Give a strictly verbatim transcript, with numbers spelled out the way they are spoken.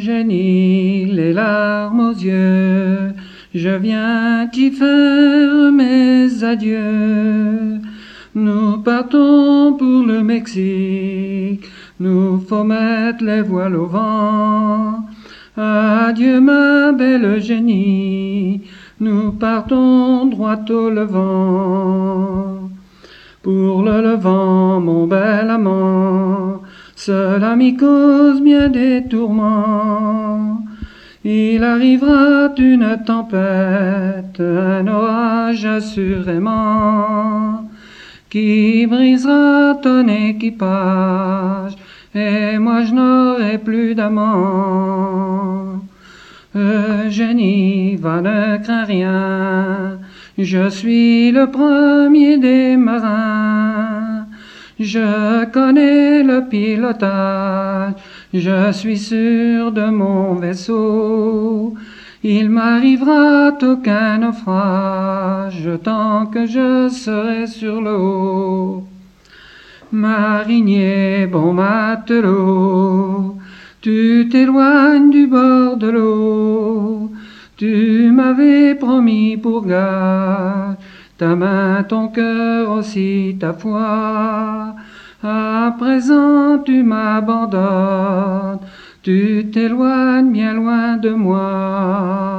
Eugénie, les larmes aux yeux, je viens t'y faire mes adieux. Nous partons pour le Mexique, nous faut mettre les voiles au vent. Adieu ma belle Eugénie, nous partons droit au levant. Pour le levant, mon bel amant, seul ami cause bien des tourments. Il arrivera une tempête, un orage assurément, qui brisera ton équipage, et moi je n'aurai plus d'amant. Eugénie, va, ne crains rien, je suis le premier des marins. Je connais le pilotage, je suis sûr de mon vaisseau. Il m'arrivera aucun naufrage tant que je serai sur l'eau. Marinier, bon matelot, tu t'éloignes du bord de l'eau. Tu m'avais promis pour gage ta main, ton cœur aussi ta foi. À présent tu m'abandonnes, tu t'éloignes bien loin de moi.